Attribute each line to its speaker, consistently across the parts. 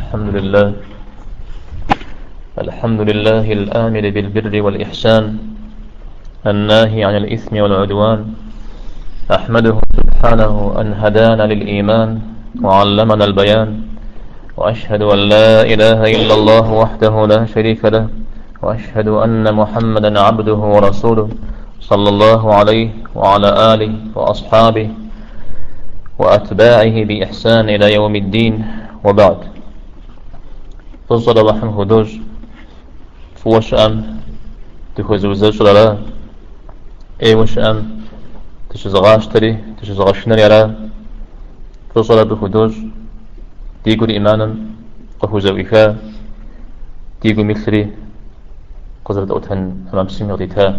Speaker 1: الحمد لله الآمر بالبر والإحسان الناهي عن الإثم والعدوان. أحمده سبحانه أن هدانا للإيمان وعلمنا البيان، وأشهد أن لا إله إلا الله وحده لا شريك له، وأشهد أن محمدا عبده ورسوله صلى الله عليه وعلى آله وأصحابه وأتباعه بإحسان إلى يوم الدين، وبعد. فصل وحن هدوش فوش تخوزوزة شلالة وش تشزغاشتري تشزغاشنري على فصل بخدوش تيقو إيمانا قهوزو إخا تيقو مثلي قزرت أوتهن أمام سميغتها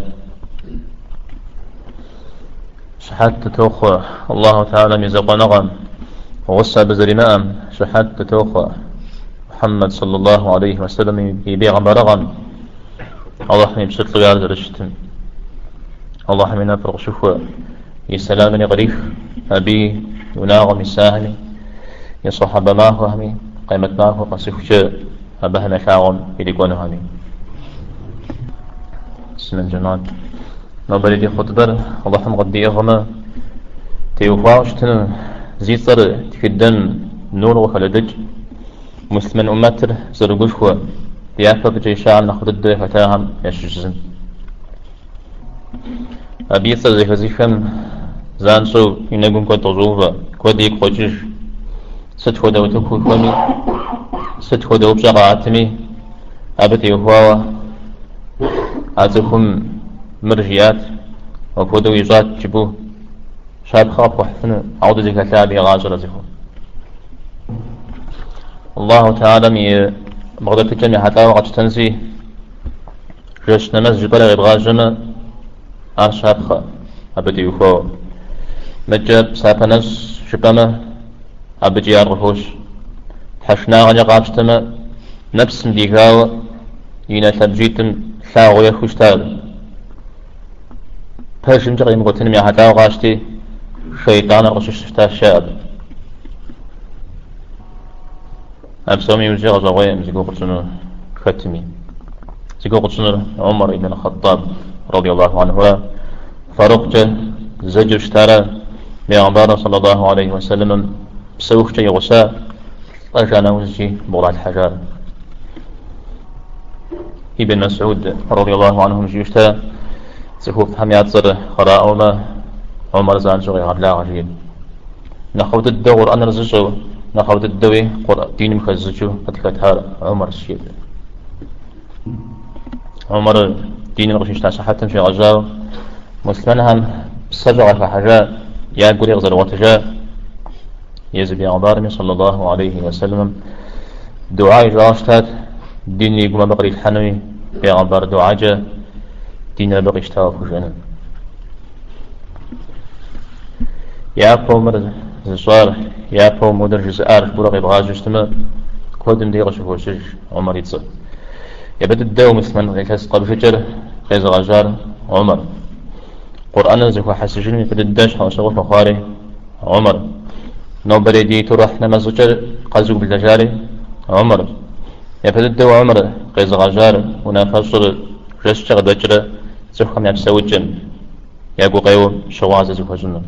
Speaker 1: شحات تتوخى الله تعالى ميزاق نغم ووسع بزري مام شحات تتوخى محمد صلى الله عليه وسلم يبيع برغم الله حمي بشكل غير درشتم الله حمي نافرق شفوة يسلامني غريف أبي وناغم يساهمي يصحب معه همي قيمة معه قصيف جاء أبهنا شاغم يلقونه همي اسم الجنات نبريدي خطبر الله حمي قد يغمى تيوفاوشتن زيصر تكدن نور وخلدج مسلمان أمتر زرقوشوا يافا بجي شعر نخد الدري فتاهم يشجزن أبيصر زي خزيفم زانسو ينقون كو تغزوفا كو ديك خوجيش ستخو دو تكو كومي ستخو دو بشغا عتمي أبتي وفاوا أزخم مرجيات وكو دو يجات جبو شاب خاب وحفن عود زي كتابي غاجر زخم الله تعالى مي بغداد الجميع حتى وقت تنزي جش نمز جبل غبغاجنا أشابخا أبدي وفو مجب سابنس شبما أبدي أرغوش حشنا غني غابشتما نفس مديكاو ينا تبجيتم ثاغو يخوشتال باشم جغي مغتنمي حتى وغاشتي شيطان غشش الشاب أبسامي وجه غزوية مزيقو قرصنو ختمي زيقو قرصنو عمر بن الخطاب رضي الله عنه فاروق جه زجر اشترى بأعبار صلى الله عليه وسلم بسوخ جي غساء أجانا وزجي بغلات الحجار. ابن مسعود رضي الله عنه مجي اشترى زخوف هم يتصر خراء وما عمر زان شغي غبلا غجيب نخوض الدور أن رزجو نخوض الدوي قرأ دين مخزجو فتكتها عمر الشيب عمر دين الغشيش تاسحة في غزاو مسلمان هم سجع في حاجة يا قولي غزر وتجاء يزبي عبارمي صلى الله عليه وسلم دعاء جاشتات دين يقوم بقري الحنوي في عبار دعاء جا دين بقي اشتاف وجنن يا قوم زصار يا قوم مدرج زار برغي بغاج اجتماع كودم دي غشف وشج عمر يتصل يبدأ الدو مثل غيكاس قبل فجر غيز غجار عمر قرآن زكو حسجني في الداش حوشغف مخاري عمر نو بريدي تروح نمزجر قزوق بالدجاري عمر يبدأ الدو عمر غيز غجار ونافصر رشتغ دجرة زكو خم يبسوجن يقو قيو شواز زكو جنن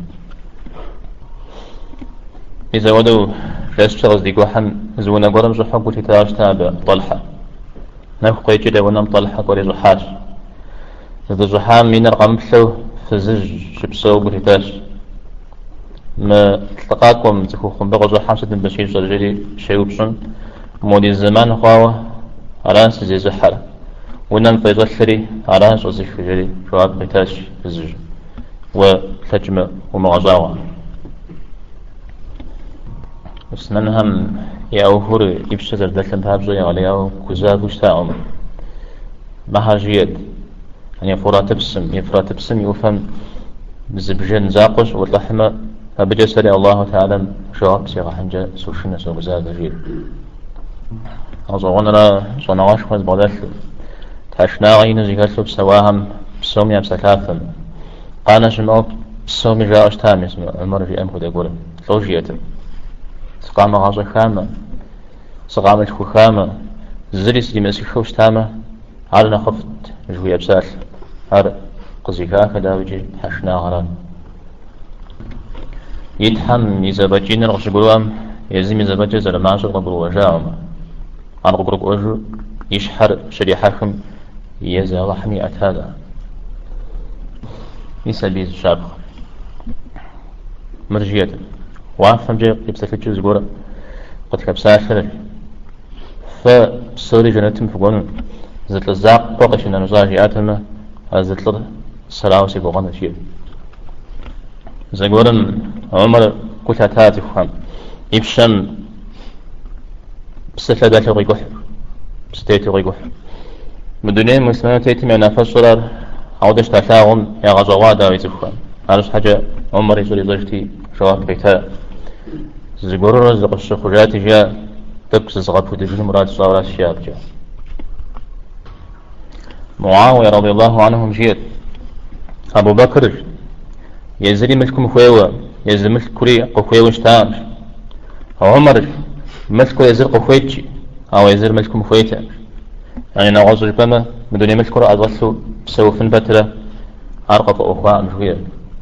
Speaker 1: إذا ودو رشتغ ديكو حم زونا قرم زحو قلت تاشتاب طلحة ناكو قيجي دا ونام طلحة قولي زحاش إذا زحام من رقم بثو فزج شبسو قلتاش ما تلقاكم تكوخم بغو زحام ستن بشير جرجري شيوبشن مودي الزمان خواوة عرانس زي زحر ونام فيزوثري عرانس وزيش فجري شواب قلتاش فزج وتجمع ومغزاوة وسننهم يا أوفر يبشر دلتن بابزو يغلياو كوزاك وشتاعهم مهاجيد يعني يفرات بسم يفهم بزبجن زاقش واللحمة فبجسر الله تعالى شواب سيغا حنجا سوشنا سو بزاق جيد أظن را صنعاش خواز بغداش تاشنا غين زيكاسو بسواهم بسومي بسكاثم قانا شمعو بسومي جاوش تامي عمر في أمكو دي قولم لوجيتم سقام غازو خامة صغام الخخامة زريس لما سيخوش تامة عرنا خفت جوية بسال هر قزيكا كداوجي حشنا غران يتحم يزبجين رغش قلوام يزيم يزبجي زلما شغل قلوا وجاعما عن قبرق وجو يشحر شريحكم يزا وحمي أتادا يسبيز الشابخ مرجية وعفهم جاي يبسك الجوز قورا قد كبساخر فصوري جنتم فقون زت الزاق فوقش إن نزاجي آتما زت لده الصلاة وسيبوغان شيء زقورا عمر قلت أتاتي فهم يبشم بسفة ذات غيقوح بستيتي غيقوح مدنيا مسلمين تيتي معنا فالصرار عودش تاتاهم يا غزوات داوي تفهم عارش حاجة عمر يزولي ضجتي شواب بيتا زقورا رزق الشخوجات جاء تبكس زغب ودجل مراد صورات الشياب جاء معاوية رضي الله عنهم جيت أبو بكر يزري ملكم خويوة يزري ملك كوري قوية وشتامش عمر ملك يزر قويتشي أو يزر ملكم خويتا يعني نغوص جبما بدون ملك كوري أضغطوا بسوفن بترة أرقف أخوة مشغير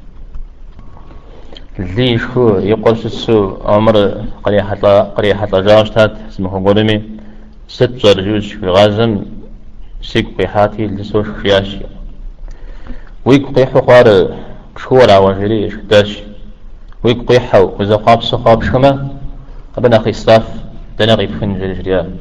Speaker 1: ليش هو يقول سو عمر قريحة جاوشتات اسمه قولمي ست جرجوج في غازم سيك قيحاتي لسوش خياشي ويك قيحو قار شهور عواجري شداش ويك قيحو وإذا قاب سقاب شما أبنى أخي صاف دنغي بخن جريا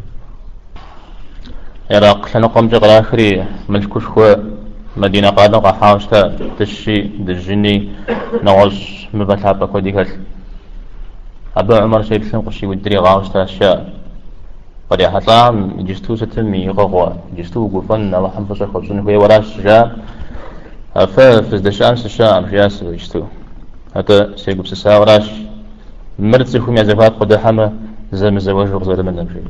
Speaker 1: يراق لنقوم جغل آخري ملكوش هو مدينة قادقة حاوشتا تشي دجني نغوص مبتلعب بكو ديكال أبا عمر شايب سنقشي ودري غاوشتا أشياء قد يحطام جستو ستمي يغغوا جستو قفن وحن فشا خبصون هو وراش جاء ففز دشام سشام جاس جستو هكا سيقب سسا وراش مرتسيكم يا زفات قد حما زم زواج وغزر من نمشي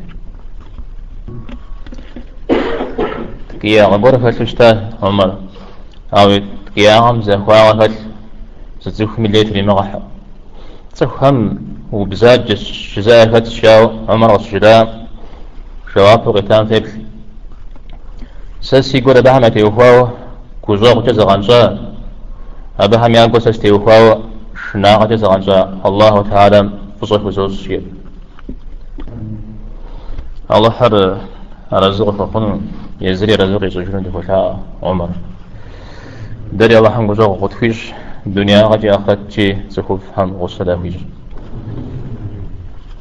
Speaker 1: تكيا غبور فتشتا عمر أو تكيا عم زخوا وفت ستزوخ مليت لي مغحى تفهم وبزاد جزائر فتشاو عمر والشداء شواب وغتام فيبل ساسي قول بهم يتيوخواو كوزوغ جزغانشا أبهم يانكو ساستيوخواو شناغ جزغانشا الله تعالى فصح وزوز الشيء الله حر رزق فقن يزري رزق يزوجون دخوشا عمر داري الله حنقو زوغ غطفيش الدنيا غجي آخرت جي زخوف هم غصدا فيش